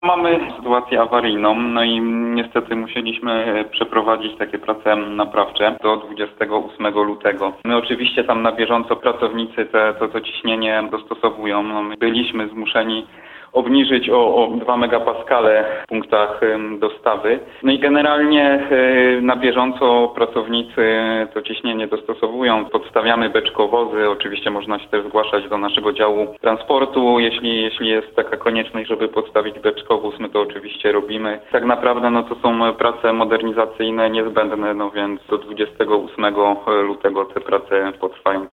mamy sytuację awaryjną, no i niestety musieliśmy przeprowadzić takie prace naprawcze do 28 lutego. My oczywiście tam na bieżąco pracownicy to ciśnienie dostosowują. No, my byliśmy zmuszeni obniżyć o 2 megapaskale w punktach dostawy. No i generalnie na bieżąco pracownicy to ciśnienie dostosowują. Podstawiamy beczkowozy. Oczywiście można się też zgłaszać do naszego działu transportu. Jeśli jest taka konieczność, żeby podstawić beczkowóz, my to oczywiście robimy. Tak naprawdę to są prace modernizacyjne niezbędne, więc do 28 lutego te prace potrwają.